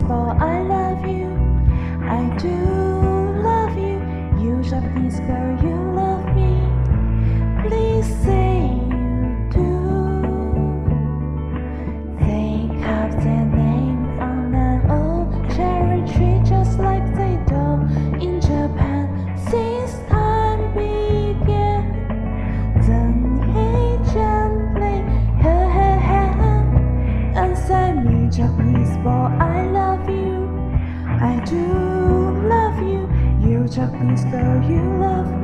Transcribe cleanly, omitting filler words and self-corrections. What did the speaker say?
boy, I love you. I do love you. You Japanese girl, you love me. Please say you do. They carved their name on an old cherry tree, just like they do in Japan since time began. Then he gently held her hand and said, "Me, Japanese boy, I love you. I do love you. You Japanese girl, you love me."